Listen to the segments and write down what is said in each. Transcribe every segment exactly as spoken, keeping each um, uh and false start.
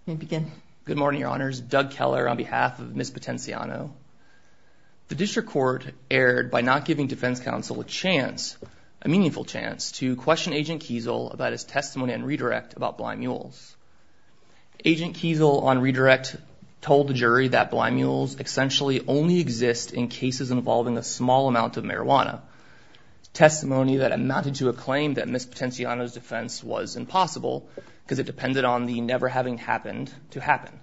You may begin. Good morning, Your Honors. Doug Keller on behalf of Miz Potenciano. The district court erred by not giving defense counsel a chance, a meaningful chance, to question Agent Kiesel about his testimony on redirect about blind mules. Agent Kiesel on redirect told the jury that blind mules essentially only exist in cases involving a small amount of marijuana. Testimony that amounted to a claim that Miz Potenciano's defense was impossible because it depended on the never having happened to happen.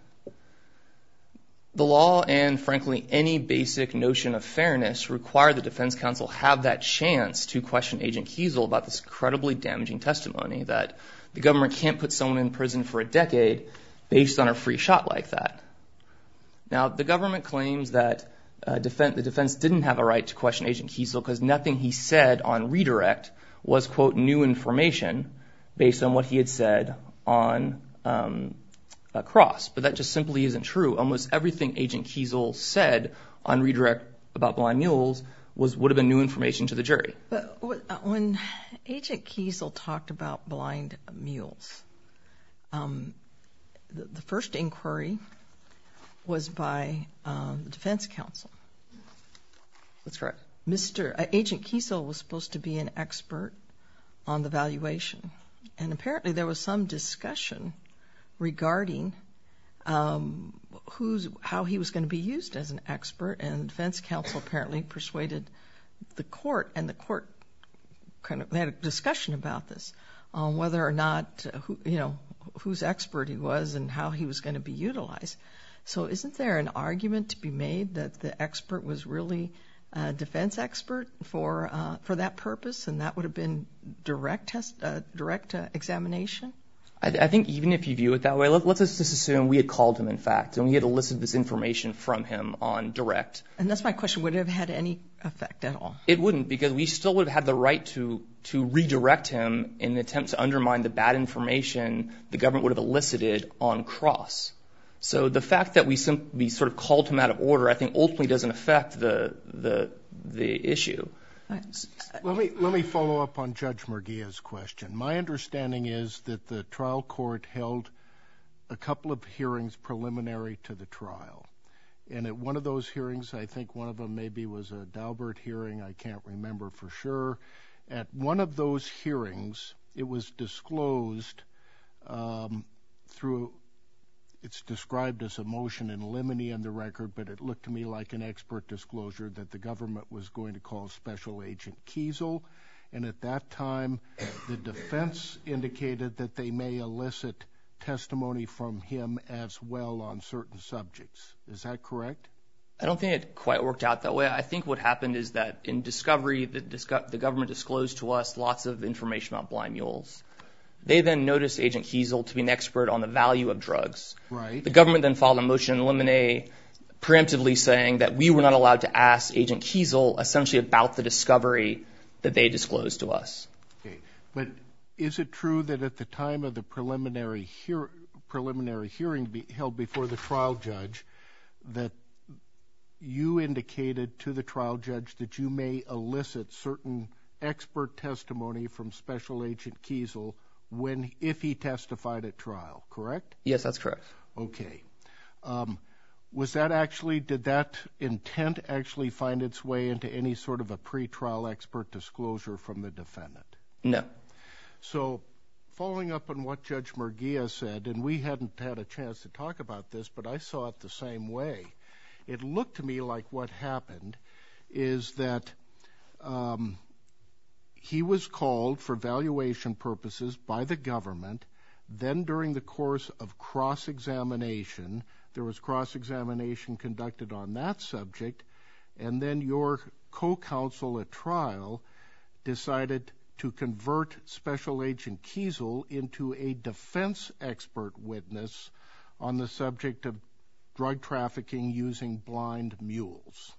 The law and, frankly, any basic notion of fairness require the defense counsel have that chance to question Agent Kiesel about this incredibly damaging testimony that the government can't put someone in prison for a decade based on a free shot like that. Now, the government claims that uh, defense, the defense didn't have a right to question Agent Kiesel because nothing he said on redirect was, quote, new information based on what he had said on um, a cross. But that just simply isn't true. Almost everything Agent Kiesel said on redirect about blind mules was would have been new information to the jury. But when Agent Kiesel talked about blind mules, um, the, the first inquiry was by uh, the defense counsel. That's correct. Mister Uh, Agent Kiesel was supposed to be an expert on the valuation, and apparently there was some discussion regarding um, who's how he was going to be used as an expert, and the defense counsel apparently persuaded the court, and the court kind of had a discussion about this on whether or not uh, who, you know whose expert he was and how he was going to be utilized. So isn't there an argument to be made that the expert was really a defense expert for uh, for that purpose, and that would have been direct test, uh, direct uh, examination? I, th- I think even if you view it that way, let, let's just assume we had called him, in fact, and we had elicited this information from him on direct. And that's my question. Would it have had any effect at all? It wouldn't, because we still would have had the right to to redirect him in an attempt to undermine the bad information the government would have elicited on cross. So the fact that we simply sort of called him out of order, I think, ultimately doesn't affect the the the issue. Let me let me follow up on Judge Murguia's question. My understanding is that the trial court held a couple of hearings preliminary to the trial. And at one of those hearings, I think one of them maybe was a Daubert hearing, I can't remember for sure. At one of those hearings, it was disclosed um, through, it's described as a motion in limine on the record, but it looked to me like an expert disclosure that the government was going to call Special Agent Kiesel. And at that time, the defense indicated that they may elicit testimony from him as well on certain subjects. Is that correct? I don't think it quite worked out that way. I think what happened is that in discovery, the, disco- the government disclosed to us lots of information about blind mules. They then noticed Agent Kiesel to be an expert on the value of drugs. Right. The government then filed a motion in limine preemptively saying that we were not allowed to ask Agent Kiesel essentially about the discovery that they disclosed to us. Okay. But is it true that at the time of the preliminary hear- preliminary hearing be held before the trial judge that you indicated to the trial judge that you may elicit certain expert testimony from Special Agent Kiesel when, if he testified at trial, correct? Yes, that's correct. Okay. Um, was that actually, did that intent actually find its way into any sort of a pretrial expert disclosure from the defendant? No. So, following up on what Judge Murguia said, and we hadn't had a chance to talk about this, but I saw it the same way. It looked to me like what happened is that um, he was called for valuation purposes by the government. Then during the course of cross-examination, there was cross-examination conducted on that subject, and then your co-counsel at trial decided to convert Special Agent Kiesel into a defense expert witness on the subject of drug trafficking using blind mules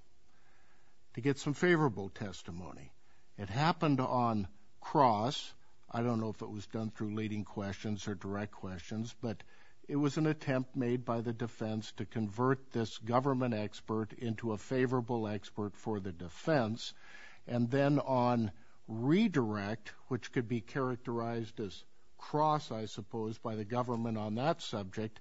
to get some favorable testimony. It happened on cross. I don't know if it was done through leading questions or direct questions, but it was an attempt made by the defense to convert this government expert into a favorable expert for the defense. And then on redirect, which could be characterized as cross, I suppose, by the government on that subject,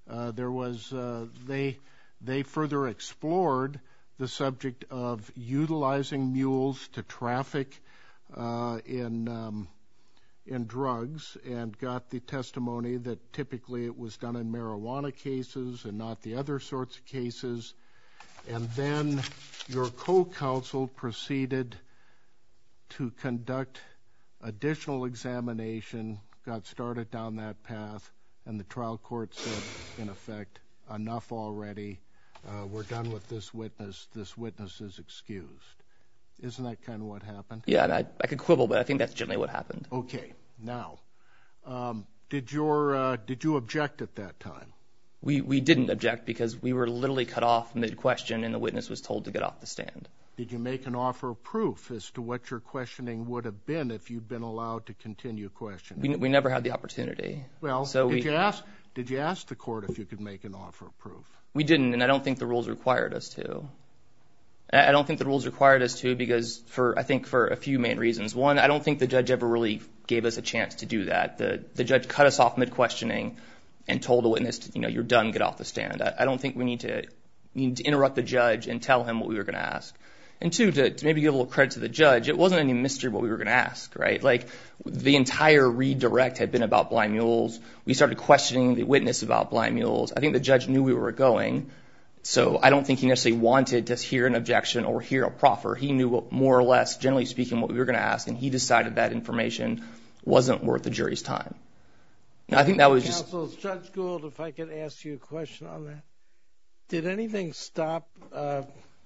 Uh, there was uh, they they further explored the subject of utilizing mules to traffic uh, in um, in drugs, and got the testimony that typically it was done in marijuana cases and not the other sorts of cases. And then your co-counsel proceeded to conduct additional examination, got started down that path, and the trial court said, in effect, enough already. Uh, we're done with this witness. This witness is excused. Isn't that kind of what happened? Yeah, and I, I could quibble, but I think that's generally what happened. Okay. Now, um, did your uh, did you object at that time? We we didn't object because we were literally cut off mid-question, and the witness was told to get off the stand. Did you make an offer of proof as to what your questioning would have been if you'd been allowed to continue questioning? We we never had the opportunity. Well, so did we, you ask did you ask the court if you could make an offer of proof? We didn't, and I don't think the rules required us to. I don't think the rules required us to because for I think for a few main reasons. One, I don't think the judge ever really gave us a chance to do that. The the judge cut us off mid-questioning and told the witness, to, you know, you're done, get off the stand. I, I don't think we need to need to interrupt the judge and tell him what we were going to ask. And two, to, to maybe give a little credit to the judge, it wasn't any mystery what we were going to ask, right? Like the entire redirect had been about blind mules. We started questioning the witness about blind mules. I think the judge knew we were going. So I don't think he necessarily wanted to hear an objection or hear a proffer. He knew what, more or less, generally speaking, what we were going to ask, and he decided that information wasn't worth the jury's time. And I think that was just... Counsel, Judge Gould, if I could ask you a question on that. Did anything stop uh,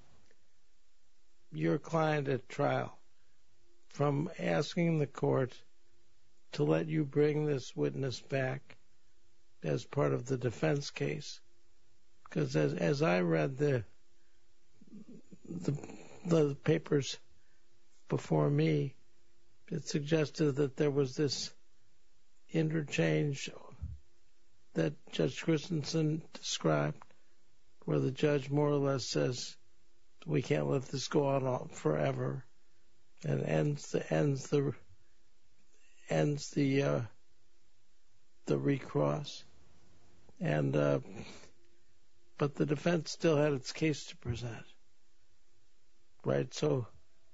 your client at trial from asking the court to let you bring this witness back as part of the defense case? Because as, as I read the, the the papers before me, it suggested that there was this interchange that Judge Christensen described, where the judge more or less says, "We can't let this go on forever," and ends the ends the ends the uh, the recross, and. Uh, But the defense still had its case to present, right? So,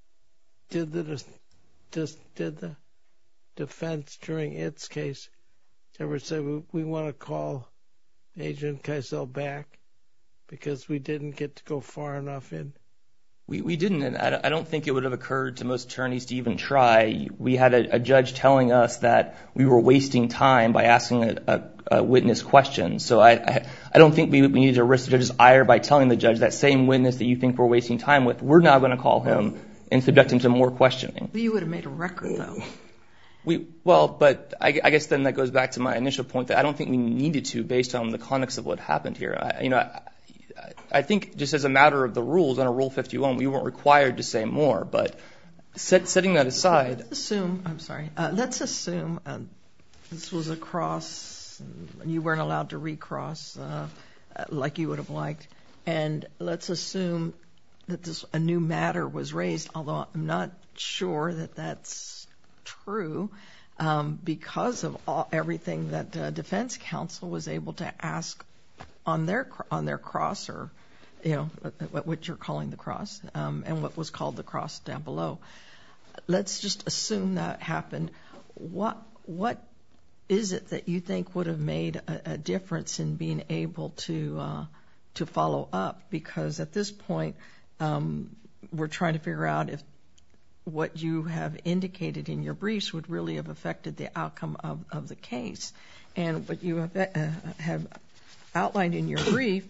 did the just did the defense during its case ever say we, we want to call Agent Keisel back because we didn't get to go far enough in? We we didn't, and I don't think it would have occurred to most attorneys to even try. We had a, a judge telling us that we were wasting time by asking a, a, a witness questions. So I, I I don't think we, we needed to risk the judge's ire by telling the judge that same witness that you think we're wasting time with, we're now going to call him and subject him to more questioning. Well, you would have made a record, though. We well, but I, I guess then that goes back to my initial point that I don't think we needed to based on the context of what happened here. I, you know. I, I think just as a matter of the rules under Rule fifty-one, we weren't required to say more. But set, setting that aside, let's assume. I'm sorry. Uh, let's assume uh, this was a cross, and you weren't allowed to recross uh, like you would have liked. And let's assume that this a new matter was raised, although I'm not sure that that's true, um, because of all, everything that uh, defense counsel was able to ask on their on their cross, or you know what, what you're calling the cross, um, and what was called the cross down below. Let's just assume that happened. What what is it that you think would have made a, a difference in being able to uh, to follow up? Because at this point, um, we're trying to figure out if what you have indicated in your briefs would really have affected the outcome of, of the case, and what you have, uh, have outlined in your brief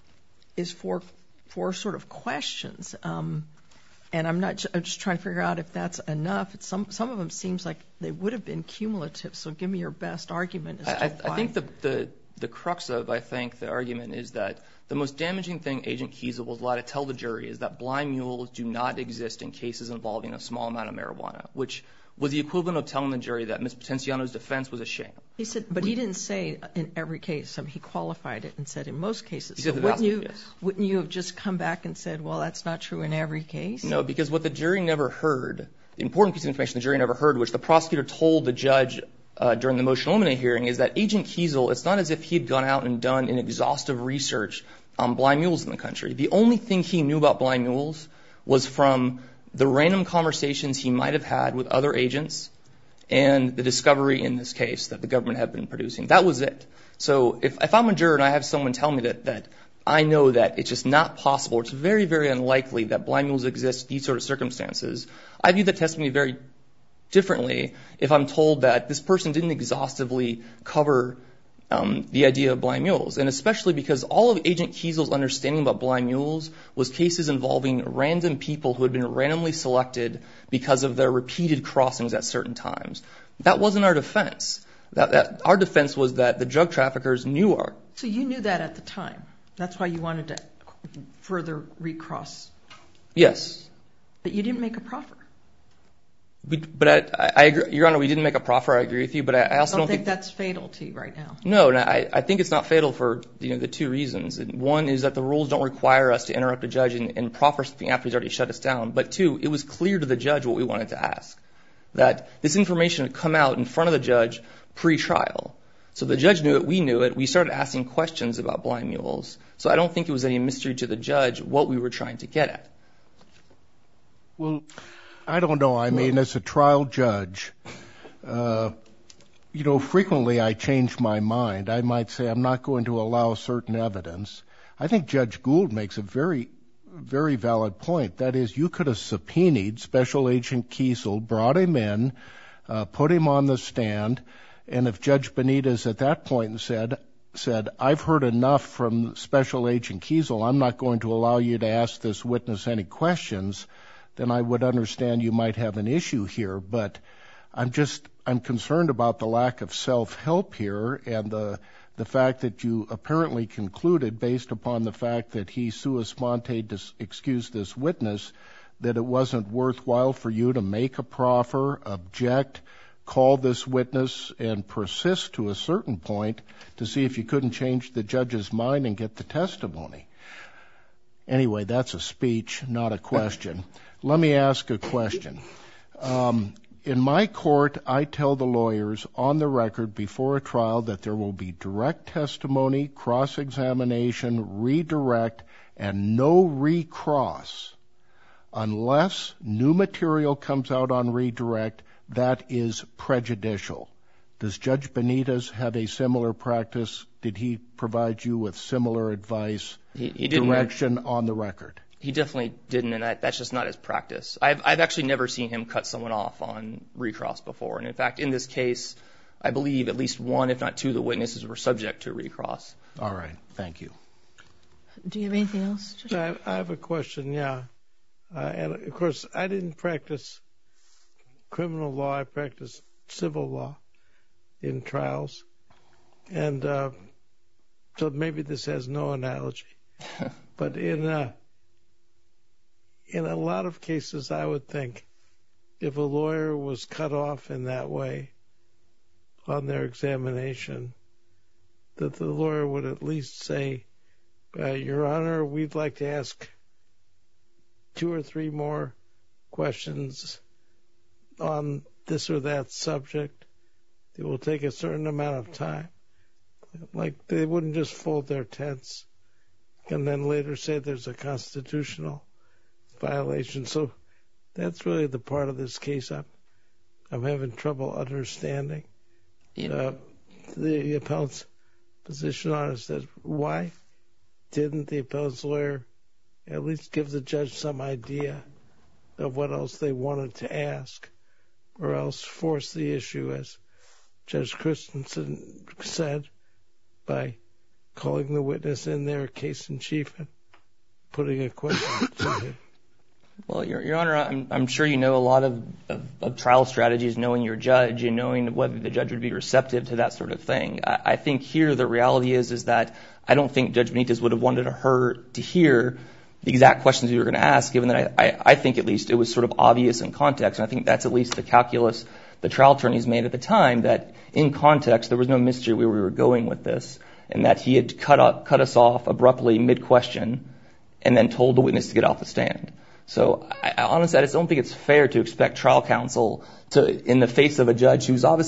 is four four sort of questions, um, and I'm not. I'm just trying to figure out if that's enough. It's some some of them seems like they would have been cumulative. So give me your best argument as to I, why. I think the, the the crux of I think the argument is that the most damaging thing Agent Keisel was allowed to tell the jury is that blind mules do not exist in cases involving a small amount of marijuana, which was the equivalent of telling the jury that Miz Potenciano's defense was a sham. He said, but he didn't say in every case. I mean, he qualified it and said in most cases. He so said the wouldn't vast, you yes. wouldn't you have just come back and said, well, that's not true in every case? No, because what the jury never heard, the important piece of information the jury never heard, which the prosecutor told the judge uh, during the motion eliminate hearing is that Agent Kiesel, it's not as if he had gone out and done an exhaustive research on blind mules in the country. The only thing he knew about blind mules was from the random conversations he might have had with other agents and the discovery in this case that the government had been producing. That was it. So if, if I'm a juror and I have someone tell me that, that I know that it's just not possible, it's very, very unlikely that blind mules exist in these sort of circumstances, I view the testimony very differently if I'm told that this person didn't exhaustively cover um, the idea of blind mules. And especially because all of Agent Kiesel's understanding about blind mules was cases involving random people who had been randomly selected because of their repeated crossings at certain times. That wasn't our defense. That, that our defense was that the drug traffickers knew our... So you knew that at the time. That's why you wanted to further recross. Yes. But you didn't make a proffer. We, but I, I agree, Your Honor, we didn't make a proffer. I agree with you, but I, I also don't don't think, think that's fatal to you right now. No, and I, I think it's not fatal for you know the two reasons. One is that the rules don't require us to interrupt a judge and, and proffer something after he's already shut us down. But two, it was clear to the judge what we wanted to ask, that this information had come out in front of the judge pre-trial. So the judge knew it, we knew it. We started asking questions about blind mules. So I don't think it was any mystery to the judge what we were trying to get at. Well, I don't know. I mean, as a trial judge, uh, you know, frequently I change my mind. I might say I'm not going to allow certain evidence. I think Judge Gould makes a very, very valid point. That is, you could have subpoenaed Special Agent Kiesel, brought him in, uh, put him on the stand, and if Judge Benitez at that point said, said, I've heard enough from Special Agent Kiesel, I'm not going to allow you to ask this witness any questions, then I would understand you might have an issue here. But I'm just, I'm concerned about the lack of self-help here and the the fact that you apparently concluded, based upon the fact that he sua sponte dis- excused this witness, that it wasn't worthwhile for you to make a proffer, object, call this witness, and persist to a certain point to see if you couldn't change the judge's mind and get the testimony. Anyway, that's a speech, not a question. Let me ask a question. Um, in my court, I tell the lawyers on the record before a trial that there will be direct testimony, cross-examination, redirect, and no recross. Unless new material comes out on redirect, that is prejudicial. Does Judge Benitez have a similar practice? Did he provide you with similar advice, he, he didn't. Direction on the record? He definitely didn't, and that, that's just not his practice. I've, I've actually never seen him cut someone off on recross before. And in fact, in this case, I believe at least one, if not two, of the witnesses were subject to recross. All right. Thank you. Do you have anything else? I, I have a question, yeah. Uh, and of course, I didn't practice criminal law. I practiced civil law in trials. And uh, so maybe this has no analogy. But in uh, in a lot of cases, I would think if a lawyer was cut off in that way on their examination, that the lawyer would at least say, uh, Your Honor, we'd like to ask two or three more questions on this or that subject. It will take a certain amount of time. Like they wouldn't just fold their tents and then later say there's a constitutional violation. So that's really the part of this case I'm, I'm having trouble understanding. Yeah. Uh, the appellant's position on it says, why didn't the appellant's lawyer at least give the judge some idea of what else they wanted to ask, or else force the issue, as Judge Christensen said, by calling the witness in their case in chief and putting a question to him? Well, Your, Your Honor, I'm, I'm sure you know a lot of, of, of trial strategies, knowing your judge and knowing whether the judge would be receptive to that sort of thing. I, I think here the reality is is that I don't think Judge Benitez would have wanted her to hear the exact questions we were going to ask, given that I, I, I think at least it was sort of obvious in context. And I think that's at least the calculus the trial attorneys made at the time, that in context there was no mystery where we were going with this, and that he had cut, up, cut us off abruptly mid-question and then told the witness to get off the stand. So I, I honestly, I just don't think it's fair to expect trial counsel to, in the face of a judge who's obviously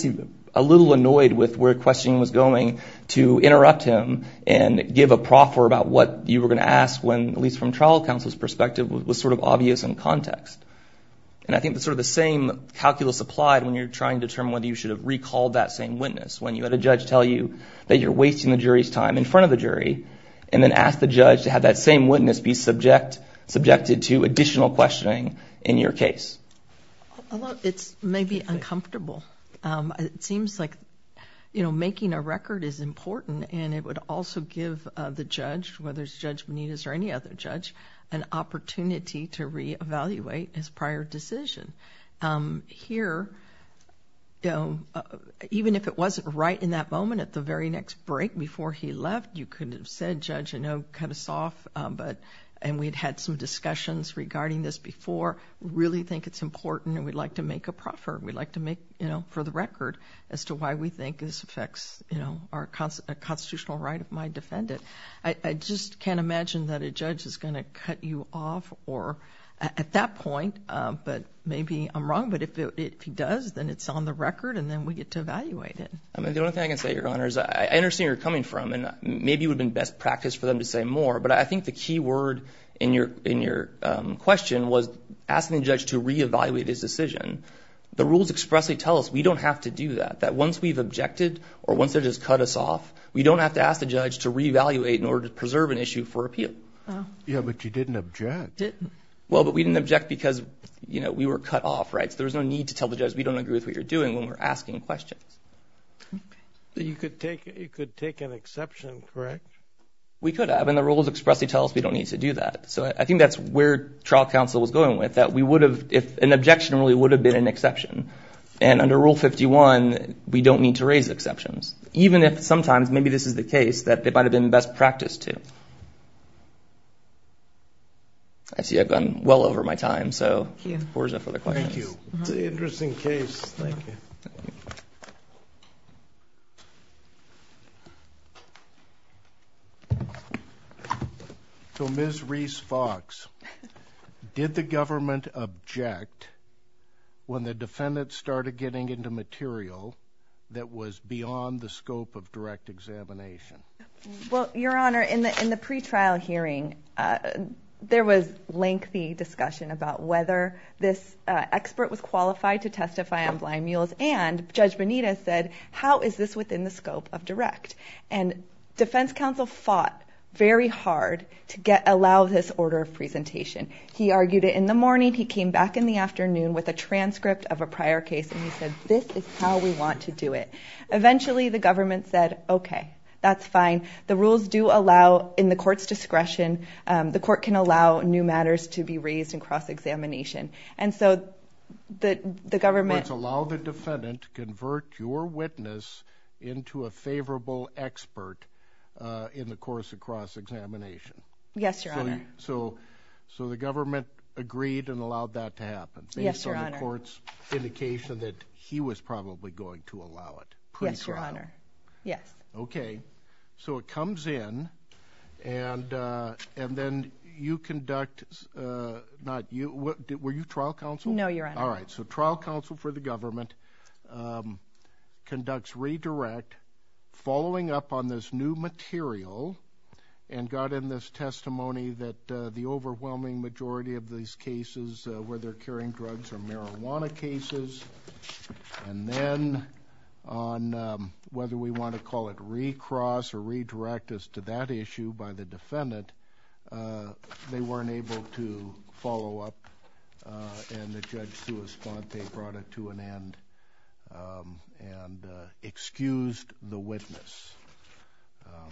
a little annoyed with where questioning was going to interrupt him and give a proffer about what you were going to ask when, at least from trial counsel's perspective, was, was sort of obvious in context. And I think that sort of the same calculus applied when you're trying to determine whether you should have recalled that same witness. When you had a judge tell you that you're wasting the jury's time in front of the jury, and then ask the judge to have that same witness be subject subjected to additional questioning in your case. Although it's maybe uncomfortable. Um, it seems like, you know, making a record is important, and it would also give uh, the judge, whether it's Judge Benitez or any other judge, an opportunity to reevaluate his prior decision. Um, here, you know, uh, even if it wasn't right in that moment, at the very next break before he left, you could have said, Judge, I know, cut us off, um, but and we'd had some discussions regarding this before. We really think it's important, and we'd like to make a proffer. We'd like to make, you know, for the record, as to why we think this affects, you know, our cons- a constitutional right of my defendant. I, I just can't imagine that a judge is going to cut you off or at that point, uh, but maybe I'm wrong, but if, it, if he does, then it's on the record, and then we get to evaluate it. I mean, the only thing I can say, Your Honor, is I, I understand where you're coming from, and maybe it would have been best practice for them to say more, but I think the key word in your in your um, question was asking the judge to reevaluate his decision. The rules expressly tell us we don't have to do that, that once we've objected or once they just cut us off, we don't have to ask the judge to reevaluate in order to preserve an issue for appeal. Oh. Yeah, but you didn't object. Didn't. Well, but we didn't object because, you know, we were cut off, right? So there was no need to tell the judge we don't agree with what you're doing when we're asking questions. Okay. You could take you could take an exception, correct? We could have, and the rules expressly tell us we don't need to do that. So I think that's where trial counsel was going with, that we would have, if an objection really would have been an exception. And under Rule fifty-one, we don't need to raise exceptions, even if sometimes maybe this is the case that it might have been best practice to. I see I've gone well over my time, so where's that for the questions? Thank you. Mm-hmm. It's an interesting case. Thank you. Thank you. So, Miz Reese-Fox, did the government object when the defendant started getting into material that was beyond the scope of direct examination? Well, Your Honor, in the in the pretrial hearing, uh, there was lengthy discussion about whether this uh, expert was qualified to testify on blind mules, and Judge Benitez said, how is this within the scope of direct? And defense counsel fought very hard to get allow this order of presentation. He argued it in the morning. He came back in the afternoon with a transcript of a prior case, and he said, this is how we want to do it. Eventually, the government said, okay, that's fine. The rules do allow, in the court's discretion, um, the court can allow new matters to be raised in cross-examination. And so the the government... Courts allow the defendant to convert your witness into a favorable expert uh, in the course of cross-examination. Yes, Your so, Honor. So, so the government agreed and allowed that to happen, based yes, Your on Honor. the court's indication that he was probably going to allow it pre-trial. Yes, Your Honor. Yes. Okay. So it comes in, and uh, and then you conduct, uh, not you, what, did, were you trial counsel? No, Your Honor. All right. So trial counsel for the government um, conducts redirect, following up on this new material, and got in this testimony that uh, the overwhelming majority of these cases uh, where they're carrying drugs are marijuana cases, and then on um, whether we want to call it recross or redirect as to that issue by the defendant, uh, they weren't able to follow up, uh, and the judge sua sponte brought it to an end um, and uh, excused the witness. Um,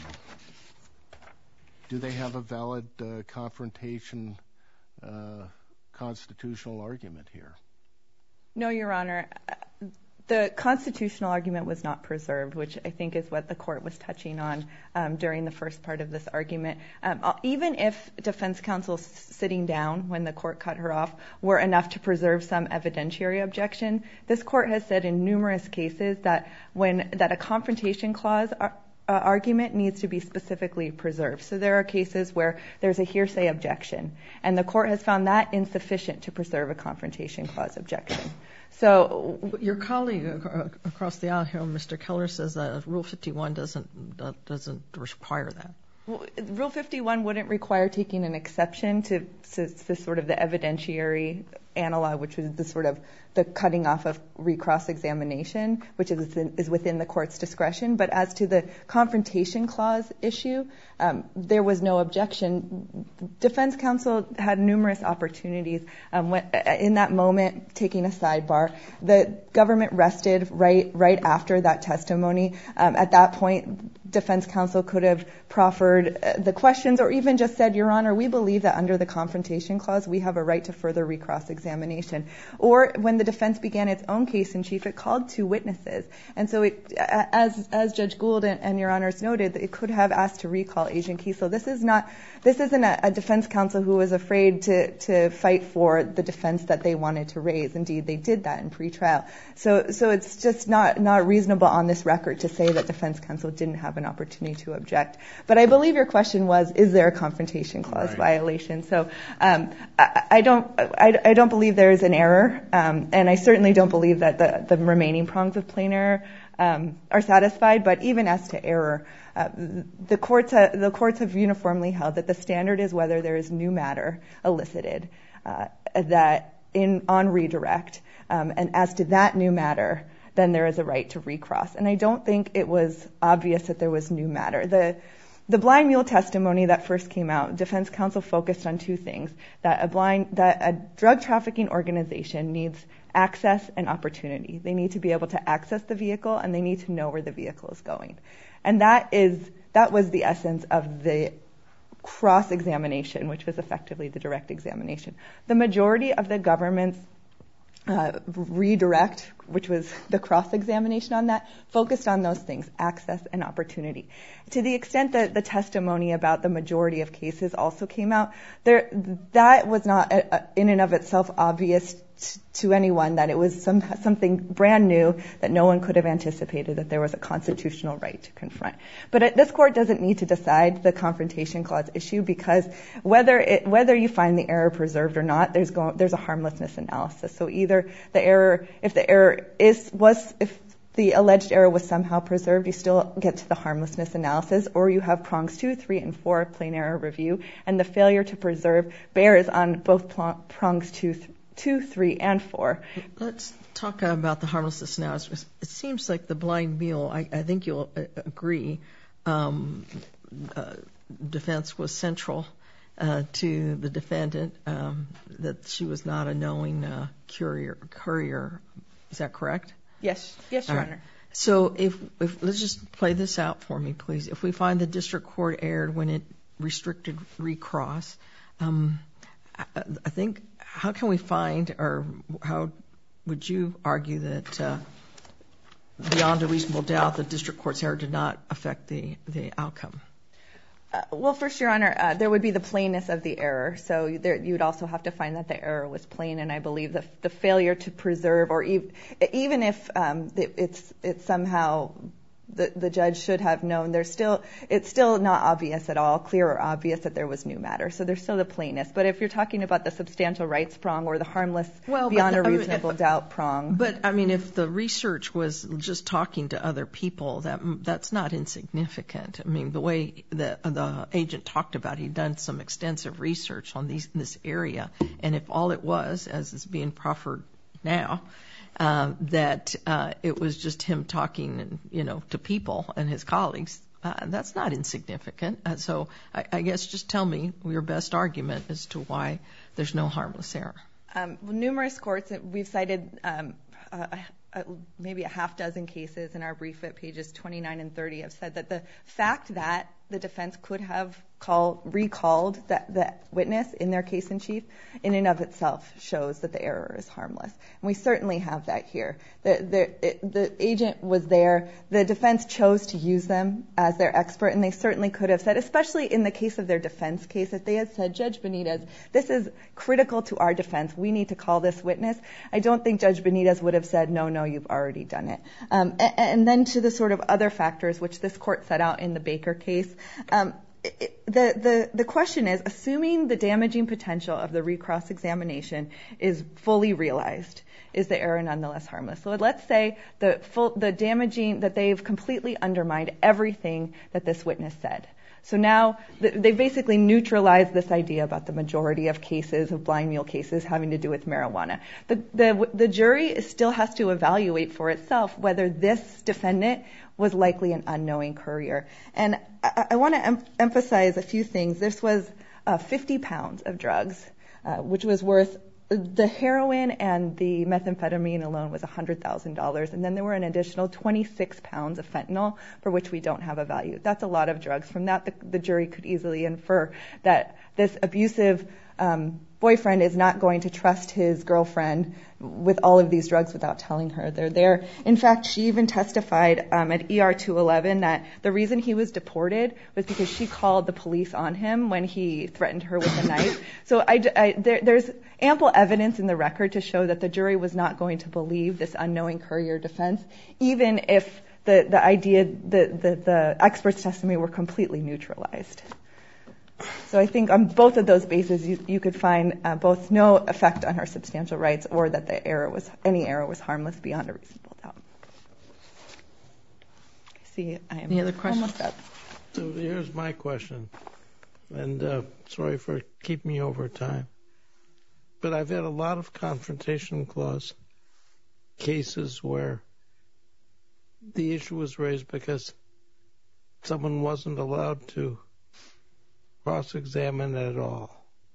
do they have a valid uh, confrontation uh, constitutional argument here? No, Your Honor. The constitutional argument was not preserved, which I think is what the court was touching on um, during the first part of this argument. Um, even if defense counsel sitting down when the court cut her off were enough to preserve some evidentiary objection, this court has said in numerous cases that when that a confrontation clause ar- uh, argument needs to be specifically preserved. So there are cases where there's a hearsay objection, and the court has found that insufficient to preserve a confrontation clause objection. So your colleague across the aisle here, Mister Keller, says that Rule fifty-one doesn't doesn't require that. Well, Rule fifty-one wouldn't require taking an exception to, to, to sort of the evidentiary analog, which is the sort of the cutting off of recross examination, which is within, is within the court's discretion. But as to the confrontation clause issue, um, there was no objection. Defense counsel had numerous opportunities um, when, in that moment, taking a sidebar. The government rested right right after that testimony. Um, at that point, defense counsel could have proffered the questions or even just said, Your Honor, we believe that under the confrontation clause, we have a right to further recross examination. Or when the defense began its own case in chief, it called two witnesses. And so it, as as Judge Gould and, and Your Honors noted, it could have asked to recall Agent Kiesel. This is not, this isn't a, a defense counsel who was afraid to, to fight for the defense that they wanted to raise. Indeed, they did that in pretrial. So so it's just not, not reasonable on this record to say that defense counsel didn't have an opportunity to object. But I believe your question was, is there a confrontation clause right. violation? So um, I, I don't I, I don't believe there is an error, um, and I certainly don't believe that the, the remaining prongs of plain error um, are satisfied. But even as to error, uh, the courts ha- the courts have uniformly held that the standard is whether there is new matter elicited uh, that in on redirect, um, and as to that new matter, then there is a right to recross. And I don't think it was obvious that there was new matter. The the blind mule testimony that first came out, defense counsel focused on two things: that a blind that a drug trafficking organization needs access and opportunity. They need to be able to access the vehicle, and they need to know where the vehicle is going. And that is that was the essence of the cross-examination, which was effectively the direct examination. The majority of the government's Uh, redirect, which was the cross-examination on that, focused on those things, access and opportunity. To the extent that the testimony about the majority of cases also came out, there that was not a, a, in and of itself obvious t- to anyone that it was some, something brand new that no one could have anticipated that there was a constitutional right to confront. But it, this court doesn't need to decide the confrontation clause issue, because whether it, whether you find the error preserved or not, there's go, there's a harmlessness analysis. So either the error, if the error is was if the alleged error was somehow preserved, you still get to the harmlessness analysis, or you have prongs two, three, and four plain error review, and the failure to preserve bears on both prongs two, th- two, three, and four. Let's talk about the harmlessness analysis. It seems like the blind mule, I, I think you'll agree, um, uh, defense was central uh, to the defendant, um, that she was not a knowing uh, courier, courier. Is that correct? Yes. Yes, Your Honor. Right. So if, if let's just play this out for me, please. If we find the district court erred when it restricted recross, um, I, I think, how can we find, or how would you argue that uh, beyond a reasonable doubt the district court's error did not affect the, the outcome? Uh, well, first, Your Honor, uh, there would be the plainness of the error. So there, you would also have to find that the error was plain, and I believe the, the failure to preserve, or ev- even if um, it's it's somehow the, the judge should have known, there's still it's still not obvious at all, clear or obvious that there was new matter. So there's still the plainness. But if you're talking about the substantial rights prong or the harmless well, beyond the, a reasonable I mean, if, doubt prong. But, I mean, if the research was just talking to other people, that that's not insignificant. I mean, the way the, the agent talked about, he'd done some extensive research on these, this area, and if all it was, as is being proffered now, Uh, that uh, it was just him talking, you know, to people and his colleagues, uh, that's not insignificant. Uh, so I, I guess just tell me your best argument as to why there's no harmless error. Um, well, numerous courts, we've cited um, uh, uh, maybe a half dozen cases in our brief at pages twenty-nine and thirty have said that the fact that the defense could have call, recalled that, that witness in their case in chief in and of itself shows that the error is harmless. And we certainly have that here. The, the, it, the agent was there. The defense chose to use them as their expert, and they certainly could have said, especially in the case of their defense case, if they had said, Judge Benitez, this is critical to our defense. We need to call this witness. I don't think Judge Benitez would have said, no, no, you've already done it. Um, and, and then to the sort of other factors, which this court set out in the Baker case, um, It, the, the, the question is, assuming the damaging potential of the recross examination is fully realized, is the error nonetheless harmless? So let's say the full, the damaging, that they've completely undermined everything that this witness said. So now they basically neutralized this idea about the majority of cases, of blind mule cases, having to do with marijuana. The, the, the jury still has to evaluate for itself whether this defendant was likely an unknowing courier. And I, I want to em- emphasize a few things. This was uh, fifty pounds of drugs, uh, which was worth, the heroin and the methamphetamine alone was one hundred thousand dollars. And then there were an additional twenty-six pounds of fentanyl, for which we don't have a value. That's a lot of drugs. From that, the, the jury could easily infer that this abusive um, boyfriend is not going to trust his girlfriend with all of these drugs without telling her they're there. In fact, she even testified um, at E R two eleven that the reason he was deported was because she called the police on him when he threatened her with a knife. So I, I, there, there's ample evidence in the record to show that the jury was not going to believe this unknowing courier defense, even if the, the idea, the, the, the expert's testimony were completely neutralized. So I think on both of those bases, you, you could find uh, both no effect on her substantial rights, or that the error was, any error was harmless beyond a reasonable doubt. I see, I am Any other questions? almost up. So here's my question, and uh, sorry for keeping me over time, but I've had a lot of confrontation clause cases where the issue was raised because someone wasn't allowed to cross-examine at all.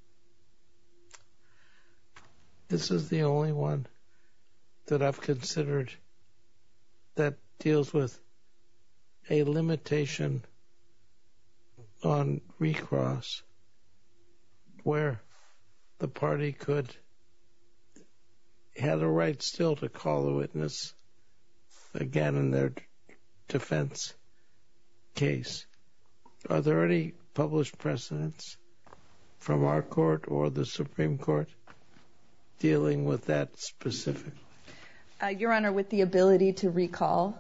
This is the only one that I've considered that deals with a limitation on recross where the party could had a right still to call a witness again in their defense case. Are there any published precedents from our court or the Supreme Court dealing with that specifically? Uh, Your Honor, with the ability to recall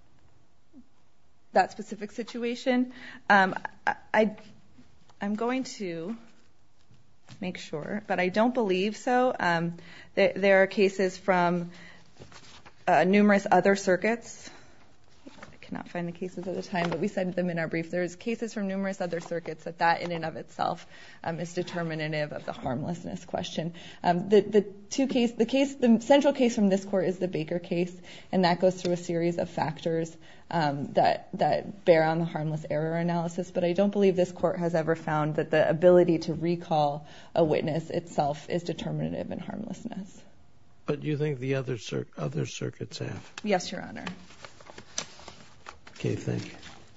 that specific situation, um, I, I, I'm going to make sure, but I don't believe so. Um, there, there are cases from uh, numerous other circuits. I cannot find the cases at the time, but we cited them in our brief. There's cases from numerous other circuits that that in and of itself um, is determinative of the harmlessness question. Um, the, the two case, the case, the central case from this court is the Baker case, and that goes through a series of factors um, that that bear on the harmless error analysis. But I don't believe this court has ever found that the ability to recall a witness itself is determinative in harmlessness. But you think the other cir- other circuits have? Yes, Your Honor. Okay, thank you.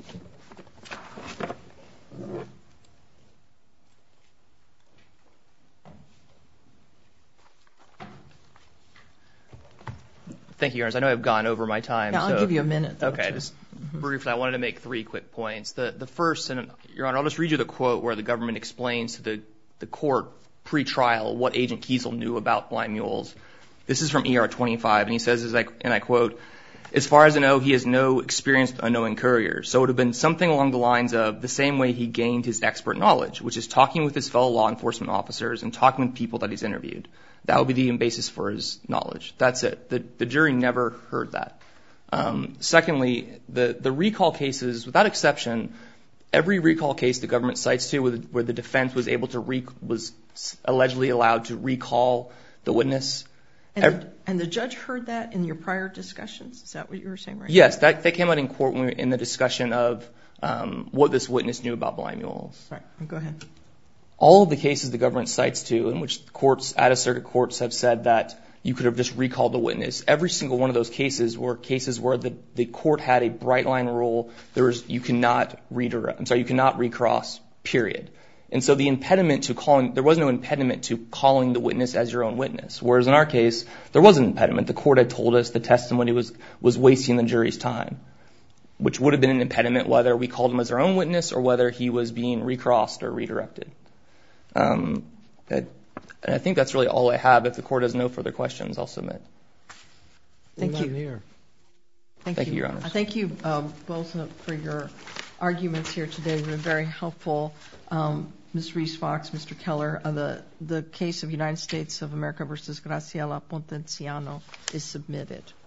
Thank you, Your Honor. I know I've gone over my time. Yeah, I'll so, give you a minute. Though, okay, too. just briefly, I wanted to make three quick points. The the first, and Your Honor, I'll just read you the quote where the government explains to the, the court pre-trial what Agent Kiesel knew about blind mules. This is from E R twenty-five, and he says, as I, and I quote, "As far as I know, he has no experienced unknowing courier. So it would have been something along the lines of the same way he gained his expert knowledge, which is talking with his fellow law enforcement officers and talking with people that he's interviewed. That would be the basis for his knowledge." That's it. The, the jury never heard that. Um, secondly, the, the recall cases, without exception, every recall case the government cites to where the, where the defense was able to re, was allegedly allowed to recall the witness. And, every, the, and the judge heard that in your prior discussions? Is that what you were saying right Yes, that, that came out in court when we were in the discussion of um, what this witness knew about blind mules. Right. Go ahead. All of the cases the government cites to, in which courts, out-of-circuit courts have said that you could have just recalled the witness, every single one of those cases were cases where the, the court had a bright line rule. There was, you cannot redirect, I'm sorry, you cannot recross, period. And so the impediment to calling, there was no impediment to calling the witness as your own witness. Whereas in our case, there was an impediment. The court had told us the testimony was, was wasting the jury's time, which would have been an impediment whether we called him as our own witness or whether he was being recrossed or redirected. Um, that, and I think that's really all I have. If the court has no further questions, I'll submit. Thank None you. Here. Thank, Thank you, you, Your Honors. Thank you um, both for your arguments here today. They've been very helpful. Um, Miz Reese-Fox, Mister Keller, uh, the, the case of United States of America versus Graciela Potenciano is submitted.